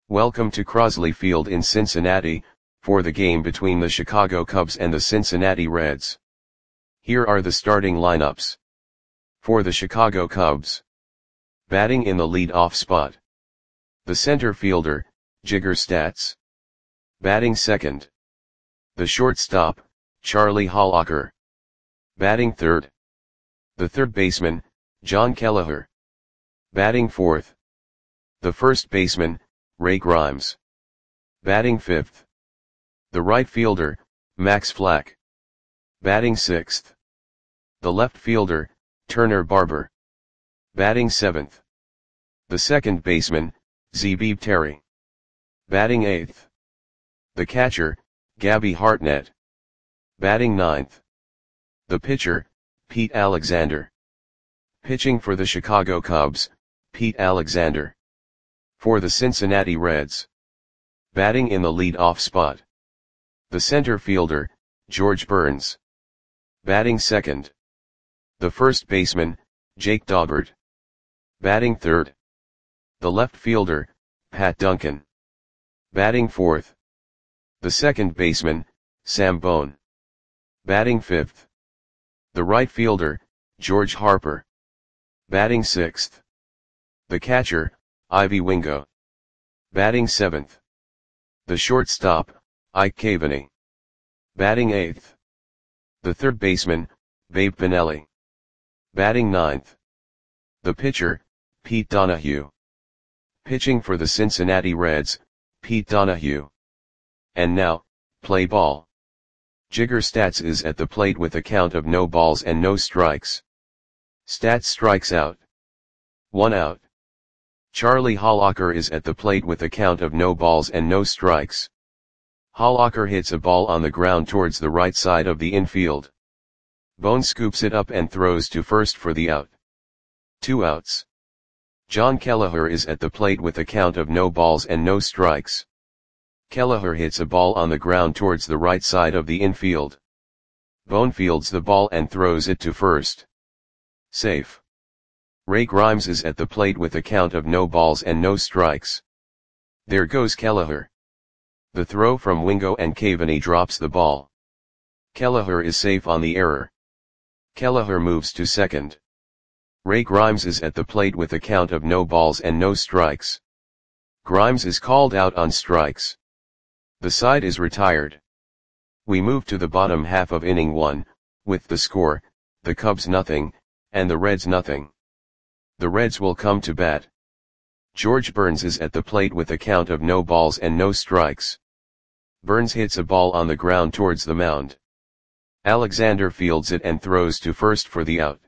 Welcome to Crosley Field in Cincinnati, for the game between the Chicago Cubs and the Cincinnati Reds. Here are the starting lineups. For the Chicago Cubs. Batting in the lead-off spot. The center fielder, Jigger Statz. Batting second. The shortstop, Charlie Hollacker. Batting third. The third baseman, John Kelleher. Batting fourth. The first baseman, Ray Grimes. Batting fifth. The right fielder, Max Flack. Batting sixth. The left fielder, Turner Barber. Batting seventh. The second baseman, Zebib Terry. Batting eighth. The catcher, Gabby Hartnett. Batting ninth. The pitcher, Pete Alexander. Pitching for the Chicago Cubs, Pete Alexander. For the Cincinnati Reds. Batting in the lead-off spot. The center fielder, George Burns. Batting second. The first baseman, Jake Daubert. Batting third. The left fielder, Pat Duncan. Batting fourth. The second baseman, Sam Bone. Batting fifth. The right fielder, George Harper. Batting sixth. The catcher, Ivy Wingo. Batting seventh. The shortstop, Ike Cavaney. Batting eighth. The third baseman, Babe Pinelli. Batting ninth. The pitcher, Pete Donahue. Pitching for the Cincinnati Reds, Pete Donahue. And now, play ball. Jigger Statz is at the plate with a count of no balls and no strikes. Statz strikes out. 1 out. Charlie Hollacker is at the plate with a count of no balls and no strikes. Hollacker hits a ball on the ground towards the right side of the infield. Bone scoops it up and throws to first for the out. 2 outs. John Kelleher is at the plate with a count of no balls and no strikes. Kelleher hits a ball on the ground towards the right side of the infield. Bone fields the ball and throws it to first. Safe. Ray Grimes is at the plate with a count of no balls and no strikes. There goes Kelleher. The throw from Wingo and Cavaney drops the ball. Kelleher is safe on the error. Kelleher moves to second. Ray Grimes is at the plate with a count of no balls and no strikes. Grimes is called out on strikes. The side is retired. We move to the bottom half of inning 1, with the score, the Cubs nothing, and the Reds nothing. The Reds will come to bat. George Burns is at the plate with a count of no balls and no strikes. Burns hits a ball on the ground towards the mound. Alexander fields it and throws to first for the out.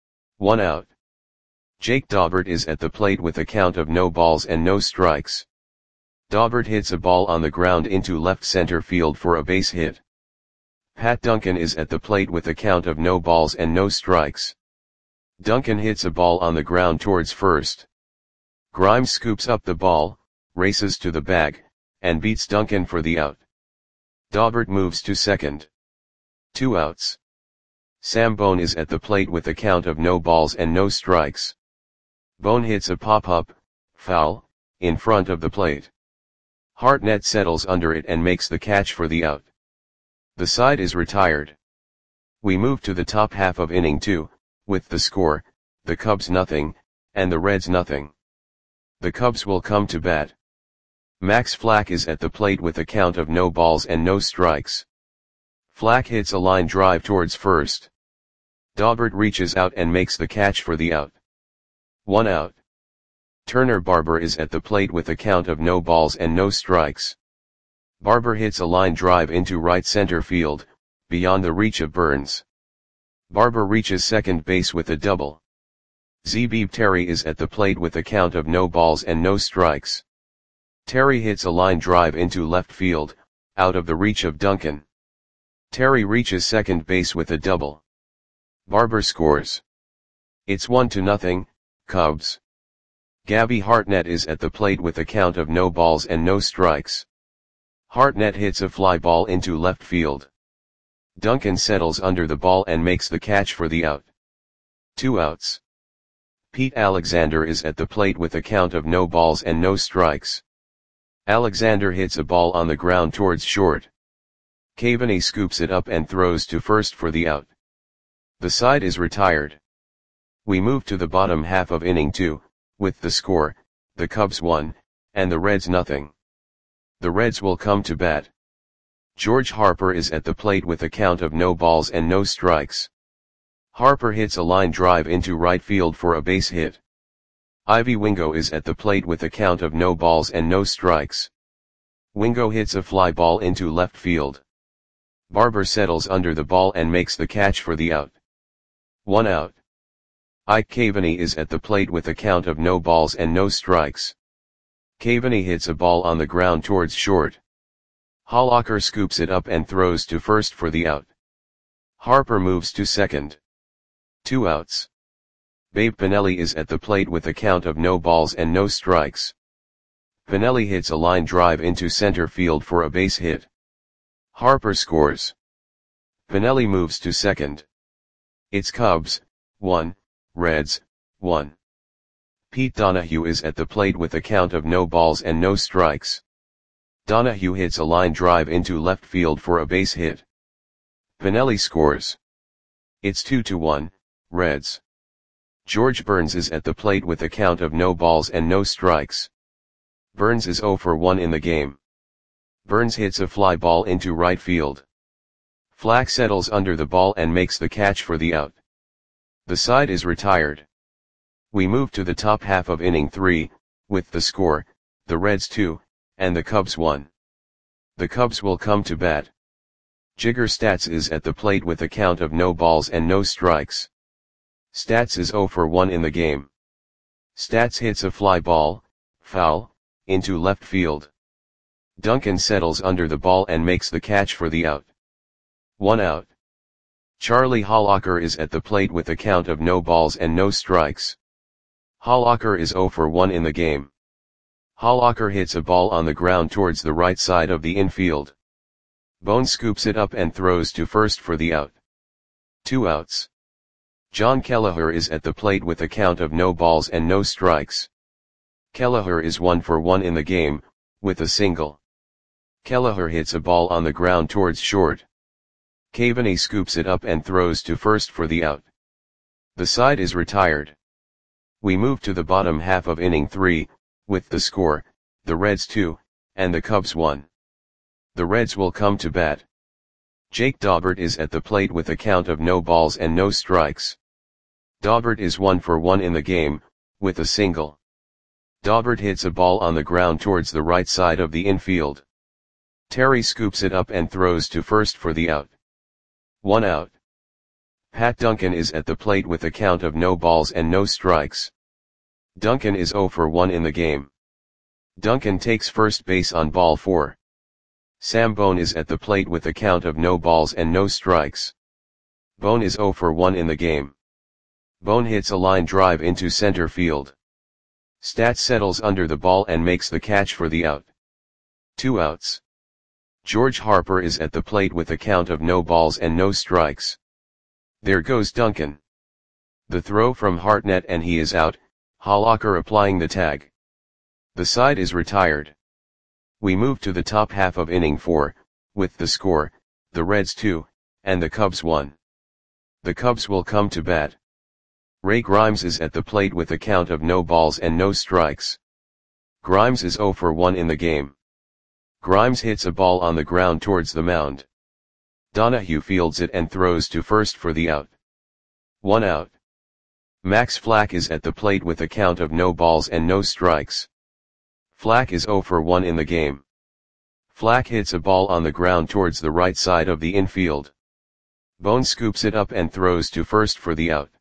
1 out. Jake Daubert is at the plate with a count of no balls and no strikes. Daubert hits a ball on the ground into left center field for a base hit. Pat Duncan is at the plate with a count of no balls and no strikes. Duncan hits a ball on the ground towards first. Grimes scoops up the ball, races to the bag, and beats Duncan for the out. Daubert moves to second. 2 outs. Sam Bone is at the plate with a count of no balls and no strikes. Bone hits a pop-up, foul, in front of the plate. Hartnett settles under it and makes the catch for the out. The side is retired. We move to the top half of inning 2, with the score, the Cubs nothing, and the Reds nothing. The Cubs will come to bat. Max Flack is at the plate with a count of no balls and no strikes. Flack hits a line drive towards first. Daubert reaches out and makes the catch for the out. 1 out. Turner Barber is at the plate with a count of no balls and no strikes. Barber hits a line drive into right center field, beyond the reach of Burns. Barber reaches second base with a double. Zebib Terry is at the plate with a count of no balls and no strikes. Terry hits a line drive into left field, out of the reach of Duncan. Terry reaches second base with a double. Barber scores. It's 1-0, Cubs. Gabby Hartnett is at the plate with a count of no balls and no strikes. Hartnett hits a fly ball into left field. Duncan settles under the ball and makes the catch for the out. 2 outs. Pete Alexander is at the plate with a count of no balls and no strikes. Alexander hits a ball on the ground towards short. Cavani scoops it up and throws to first for the out. The side is retired. We move to the bottom half of inning 2, with the score, the Cubs 1, and the Reds nothing. The Reds will come to bat. George Harper is at the plate with a count of no balls and no strikes. Harper hits a line drive into right field for a base hit. Ivy Wingo is at the plate with a count of no balls and no strikes. Wingo hits a fly ball into left field. Barber settles under the ball and makes the catch for the out. 1 out. Ike Cavani is at the plate with a count of no balls and no strikes. Cavani hits a ball on the ground towards short. Hollacker scoops it up and throws to first for the out. Harper moves to second. 2 outs. Babe Pinelli is at the plate with a count of no balls and no strikes. Pinelli hits a line drive into center field for a base hit. Harper scores. Pinelli moves to second. It's Cubs, 1, Reds, 1. Pete Donahue is at the plate with a count of no balls and no strikes. Donahue hits a line drive into left field for a base hit. Pinelli scores. It's 2-1, Reds. George Burns is at the plate with a count of no balls and no strikes. Burns is 0 for 1 in the game. Burns hits a fly ball into right field. Flack settles under the ball and makes the catch for the out. The side is retired. We move to the top half of inning 3, with the score, the Reds 2, and the Cubs 1. The Cubs will come to bat. Jigger Stats is at the plate with a count of no balls and no strikes. Stats is 0 for 1 in the game. Stats hits a fly ball, foul, into left field. Duncan settles under the ball and makes the catch for the out. 1 out. Charlie Hollacker is at the plate with a count of no balls and no strikes. Hollacker is 0 for 1 in the game. Hollacker hits a ball on the ground towards the right side of the infield. Bone scoops it up and throws to first for the out. 2 outs. John Kelleher is at the plate with a count of no balls and no strikes. Kelleher is 1 for 1 in the game, with a single. Kelleher hits a ball on the ground towards short. Cavani scoops it up and throws to first for the out. The side is retired. We move to the bottom half of inning 3, with the score, the Reds 2, and the Cubs 1. The Reds will come to bat. Jake Daubert is at the plate with a count of no balls and no strikes. Daubert is 1 for 1 in the game, with a single. Daubert hits a ball on the ground towards the right side of the infield. Terry scoops it up and throws to first for the out. 1 out. Pat Duncan is at the plate with a count of no balls and no strikes. Duncan is 0 for 1 in the game. Duncan takes first base on ball 4. Sam Bone is at the plate with a count of no balls and no strikes. Bone is 0 for 1 in the game. Bone hits a line drive into center field. Stats settles under the ball and makes the catch for the out. 2 outs. George Harper is at the plate with a count of no balls and no strikes. There goes Duncan. The throw from Hartnett and he is out, Hollacker applying the tag. The side is retired. We move to the top half of inning 4, with the score, the Reds 2, and the Cubs 1. The Cubs will come to bat. Ray Grimes is at the plate with a count of no balls and no strikes. Grimes is 0 for 1 in the game. Grimes hits a ball on the ground towards the mound. Donahue fields it and throws to first for the out. 1 out. Max Flack is at the plate with a count of no balls and no strikes. Flack is 0 for 1 in the game. Flack hits a ball on the ground towards the right side of the infield. Bone scoops it up and throws to first for the out.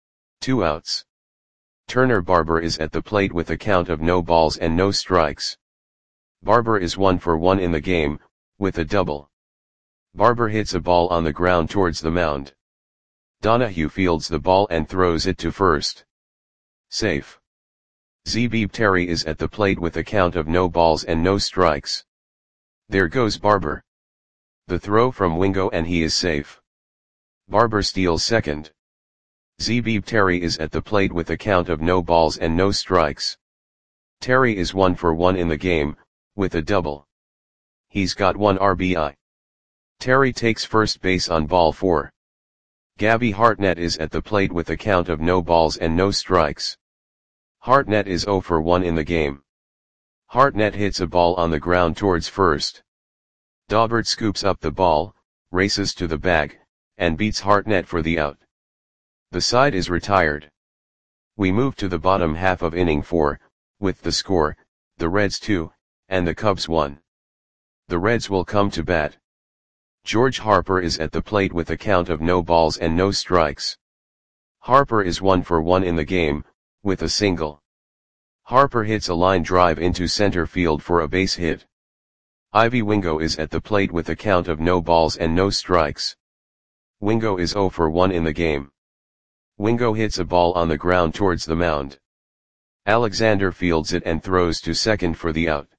2 outs. Turner Barber is at the plate with a count of no balls and no strikes. Barber is 1 for 1 in the game, with a double. Barber hits a ball on the ground towards the mound. Donahue fields the ball and throws it to first. Safe. Zeebeeb Terry is at the plate with a count of no balls and no strikes. There goes Barber. The throw from Wingo and he is safe. Barber steals second. Zeebeeb Terry is at the plate with a count of no balls and no strikes. Terry is 1 for 1 in the game, with a double. He's got 1 RBI. Terry takes first base on ball 4. Gabby Hartnett is at the plate with a count of no balls and no strikes. Hartnett is 0 for 1 in the game. Hartnett hits a ball on the ground towards first. Daubert scoops up the ball, races to the bag, and beats Hartnett for the out. The side is retired. We move to the bottom half of inning 4, with the score, the Reds 2, and the Cubs 1. The Reds will come to bat. George Harper is at the plate with a count of no balls and no strikes. Harper is 1 for 1 in the game, with a single. Harper hits a line drive into center field for a base hit. Ivy Wingo is at the plate with a count of no balls and no strikes. Wingo is 0 for 1 in the game. Wingo hits a ball on the ground towards the mound. Alexander fields it and throws to second for the out.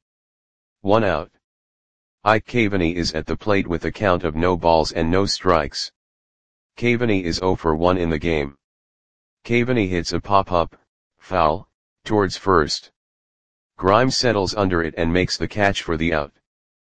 1 out. Ike Caveney is at the plate with a count of no balls and no strikes. Caveney is 0 for 1 in the game. Caveney hits a pop-up, foul, towards first. Grimes settles under it and makes the catch for the out.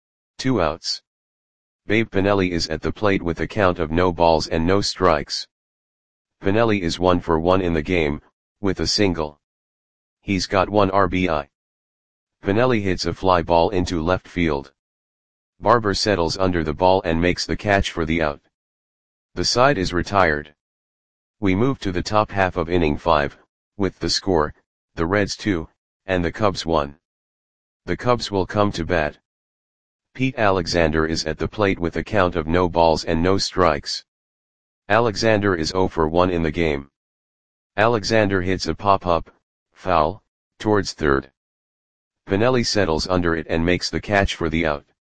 2 outs. Babe Pinelli is at the plate with a count of no balls and no strikes. Pinelli is 1 for 1 in the game, with a single. He's got 1 RBI. Pinelli hits a fly ball into left field. Barber settles under the ball and makes the catch for the out. The side is retired. We move to the top half of inning 5, with the score, the Reds 2, and the Cubs 1. The Cubs will come to bat. Pete Alexander is at the plate with a count of no balls and no strikes. Alexander is 0 for 1 in the game. Alexander hits a pop-up, foul, towards third. Pinelli settles under it and makes the catch for the out.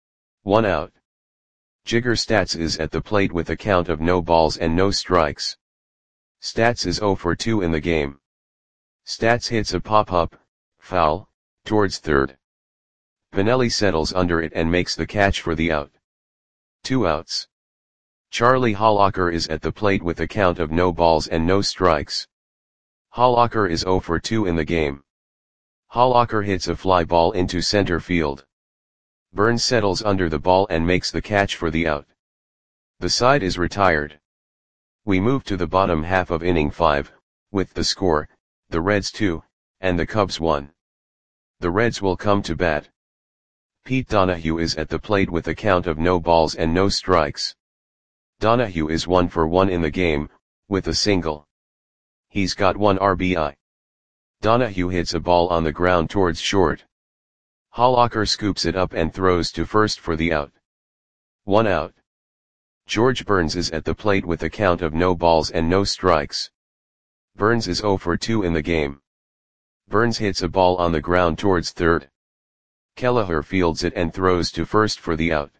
1 out. Jigger Stats is at the plate with a count of no balls and no strikes. Stats is 0 for 2 in the game. Stats hits a pop-up, foul, towards third. Pinelli settles under it and makes the catch for the out. 2 outs. Charlie Hollacker is at the plate with a count of no balls and no strikes. Hollacker is 0 for 2 in the game. Hollacker hits a fly ball into center field. Burns settles under the ball and makes the catch for the out. The side is retired. We move to the bottom half of inning 5, with the score, the Reds 2, and the Cubs 1. The Reds will come to bat. Pete Donahue is at the plate with a count of no balls and no strikes. Donahue is 1 for 1 in the game, with a single. He's got 1 RBI. Donahue hits a ball on the ground towards short. Hollacker scoops it up and throws to first for the out. 1 out. George Burns is at the plate with a count of no balls and no strikes. Burns is 0 for 2 in the game. Burns hits a ball on the ground towards third. Kelleher fields it and throws to first for the out.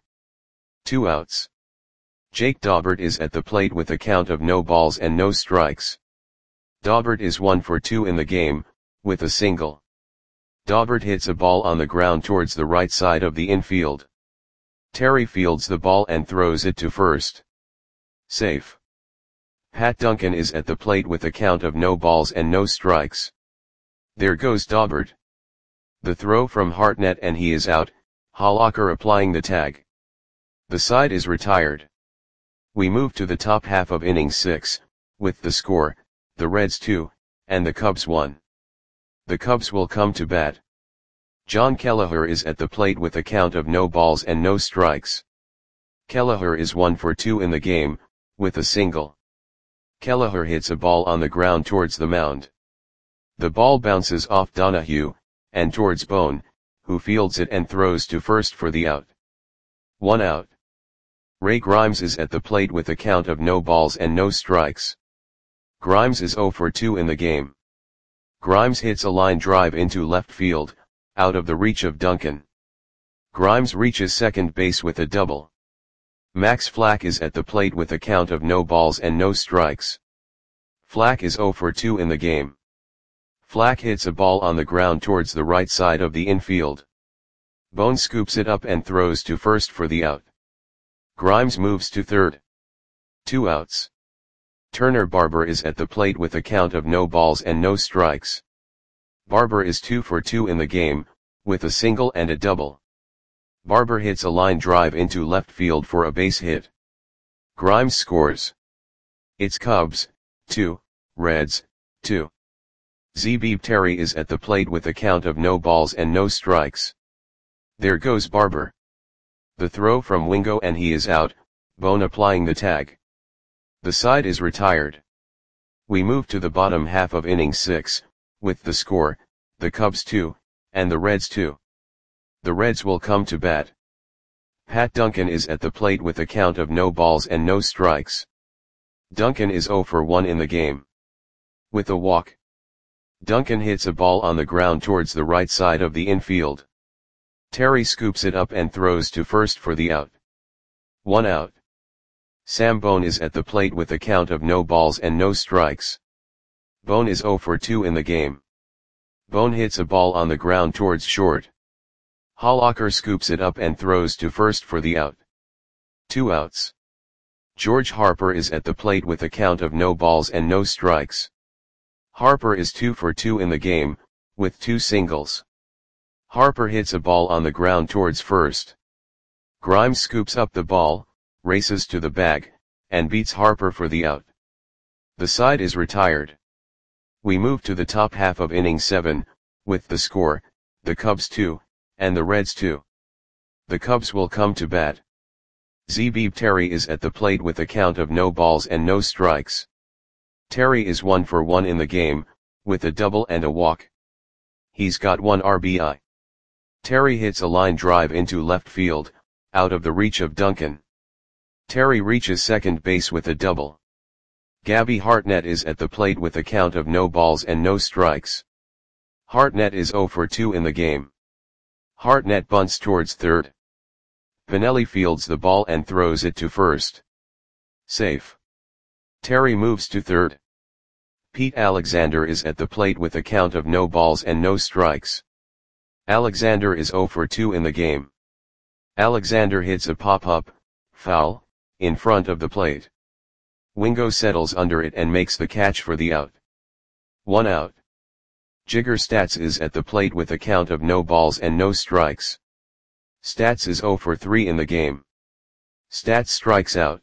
2 outs. Jake Daubert is at the plate with a count of no balls and no strikes. Daubert is 1 for 2 in the game, with a single. Daubert hits a ball on the ground towards the right side of the infield. Terry fields the ball and throws it to first. Safe. Pat Duncan is at the plate with a count of no balls and no strikes. There goes Daubert. The throw from Hartnett and he is out, Hollacker applying the tag. The side is retired. We move to the top half of inning 6, with the score, the Reds 2, and the Cubs 1. The Cubs will come to bat. John Kelleher is at the plate with a count of no balls and no strikes. Kelleher is 1 for 2 in the game, with a single. Kelleher hits a ball on the ground towards the mound. The ball bounces off Donahue, and towards Bone, who fields it and throws to first for the out. 1 out. Ray Grimes is at the plate with a count of no balls and no strikes. Grimes is 0 for 2 in the game. Grimes hits a line drive into left field, out of the reach of Duncan. Grimes reaches second base with a double. Max Flack is at the plate with a count of no balls and no strikes. Flack is 0 for 2 in the game. Flack hits a ball on the ground towards the right side of the infield. Bone scoops it up and throws to first for the out. Grimes moves to third. 2 outs. Turner Barber is at the plate with a count of no balls and no strikes. Barber is 2 for 2 in the game, with a single and a double. Barber hits a line drive into left field for a base hit. Grimes scores. It's Cubs, 2, Reds, 2. Zebib Terry is at the plate with a count of no balls and no strikes. There goes Barber. The throw from Wingo and he is out, Bone applying the tag. The side is retired. We move to the bottom half of inning 6, with the score, the Cubs 2, and the Reds 2. The Reds will come to bat. Pat Duncan is at the plate with a count of no balls and no strikes. Duncan is 0 for 1 in the game. With a walk. Duncan hits a ball on the ground towards the right side of the infield. Terry scoops it up and throws to first for the out. 1 out. Sam Bone is at the plate with a count of no balls and no strikes. Bone is 0 for 2 in the game. Bone hits a ball on the ground towards short. Hollacker scoops it up and throws to first for the out. 2 outs. George Harper is at the plate with a count of no balls and no strikes. Harper is 2 for 2 in the game, with 2 singles. Harper hits a ball on the ground towards first. Grimes scoops up the ball, races to the bag, and beats Harper for the out. The side is retired. We move to the top half of inning 7, with the score, the Cubs 2, and the Reds 2. The Cubs will come to bat. Zebib Terry is at the plate with a count of no balls and no strikes. Terry is 1 for 1 in the game, with a double and a walk. He's got 1 RBI. Terry hits a line drive into left field, out of the reach of Duncan. Terry reaches second base with a double. Gabby Hartnett is at the plate with a count of no balls and no strikes. Hartnett is 0 for 2 in the game. Hartnett bunts towards third. Pinelli fields the ball and throws it to first. Safe. Terry moves to third. Pete Alexander is at the plate with a count of no balls and no strikes. Alexander is 0 for 2 in the game. Alexander hits a pop-up, foul, in front of the plate. Wingo settles under it and makes the catch for the out. 1 out. Jigger Stats is at the plate with a count of no balls and no strikes. Stats is 0 for 3 in the game. Stats strikes out.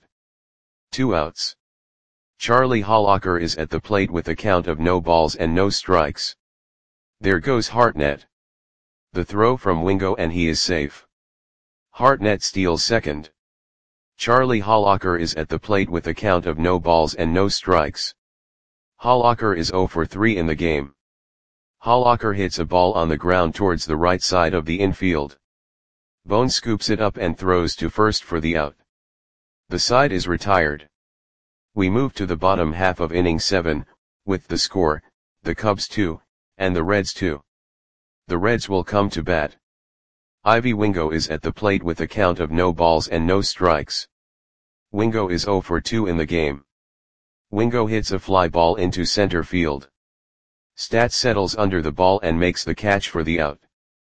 2 outs. Charlie Hollacker is at the plate with a count of no balls and no strikes. There goes Hartnett. The throw from Wingo and he is safe. Hartnett steals second. Charlie Hollacker is at the plate with a count of no balls and no strikes. Hollacker is 0 for 3 in the game. Hollacker hits a ball on the ground towards the right side of the infield. Bone scoops it up and throws to first for the out. The side is retired. We move to the bottom half of inning 7, with the score, the Cubs 2, and the Reds 2. The Reds will come to bat. Ivy Wingo is at the plate with a count of no balls and no strikes. Wingo is 0 for 2 in the game. Wingo hits a fly ball into center field. Stats settles under the ball and makes the catch for the out.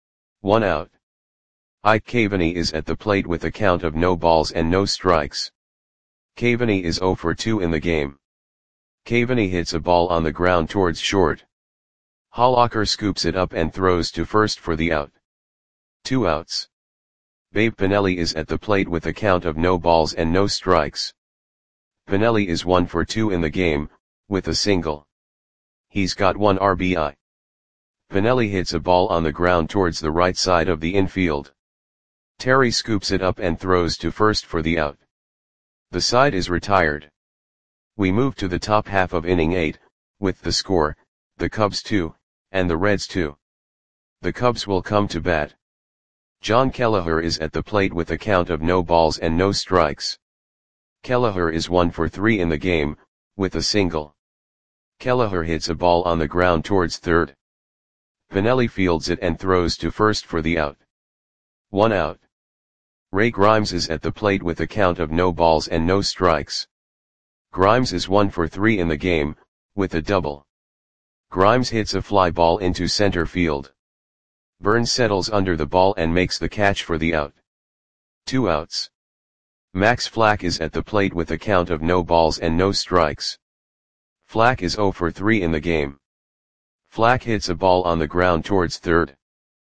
1 out. Ike Caveney is at the plate with a count of no balls and no strikes. Caveney is 0 for 2 in the game. Caveney hits a ball on the ground towards short. Hollacker scoops it up and throws to first for the out. 2 outs. Babe Pinelli is at the plate with a count of no balls and no strikes. Pinelli is 1 for 2 in the game, with a single. He's got 1 RBI. Pinelli hits a ball on the ground towards the right side of the infield. Terry scoops it up and throws to first for the out. The side is retired. We move to the top half of inning 8, with the score, the Cubs 2, and the Reds 2. The Cubs will come to bat. John Kelleher is at the plate with a count of no balls and no strikes. Kelleher is 1 for 3 in the game, with a single. Kelleher hits a ball on the ground towards third. Pinelli fields it and throws to first for the out. 1 out. Ray Grimes is at the plate with a count of no balls and no strikes. Grimes is 1 for 3 in the game, with a double. Grimes hits a fly ball into center field. Burns settles under the ball and makes the catch for the out. 2 outs. Max Flack is at the plate with a count of no balls and no strikes. Flack is 0 for 3 in the game. Flack hits a ball on the ground towards third.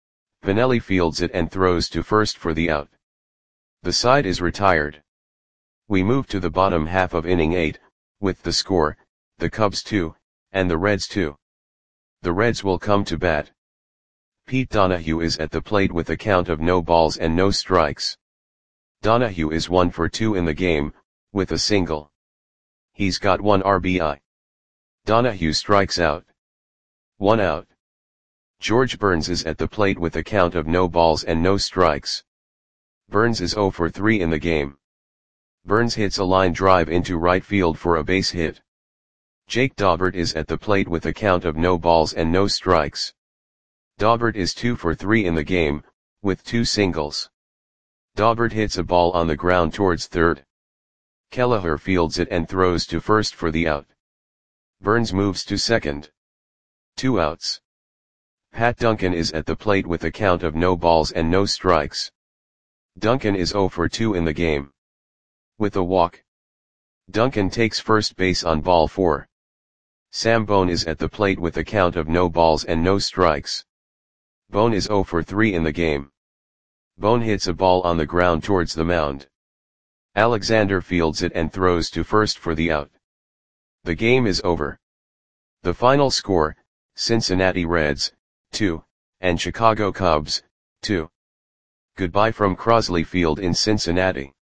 Pinelli fields it and throws to first for the out. The side is retired. We move to the bottom half of inning 8, with the score, the Cubs 2, and the Reds 2. The Reds will come to bat. Pete Donahue is at the plate with a count of no balls and no strikes. Donahue is 1 for 2 in the game, with a single. He's got 1 RBI. Donahue strikes out. 1 out. George Burns is at the plate with a count of no balls and no strikes. Burns is 0 for 3 in the game. Burns hits a line drive into right field for a base hit. Jake Daubert is at the plate with a count of no balls and no strikes. Daubert is 2 for 3 in the game, with 2 singles. Daubert hits a ball on the ground towards third. Kelleher fields it and throws to first for the out. Burns moves to second. 2 outs. Pat Duncan is at the plate with a count of no balls and no strikes. Duncan is 0 for 2 in the game. With a walk. Duncan takes first base on ball 4. Sam Bone is at the plate with a count of no balls and no strikes. Bone is 0 for 3 in the game. Bone hits a ball on the ground towards the mound. Alexander fields it and throws to first for the out. The game is over. The final score, Cincinnati Reds, 2, and Chicago Cubs, 2. Goodbye from Crosley Field in Cincinnati.